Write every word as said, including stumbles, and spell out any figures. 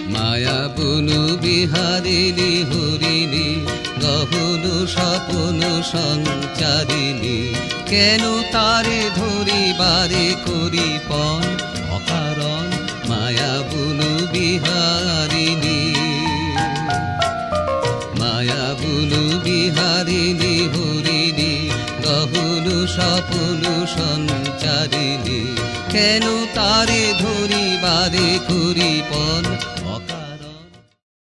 মায়া বুনু বিহারিণী হরিণী গহন স্বপন সঞ্চারিণী কেন তারে ধরিবারে করি পণ অকারণ মায়া বুনু বিহারিণী মায়া বুনু বিহারিণী হরিণী গহন স্বপন সঞ্চারিণী কেন তারে ধরিবারে করি পণ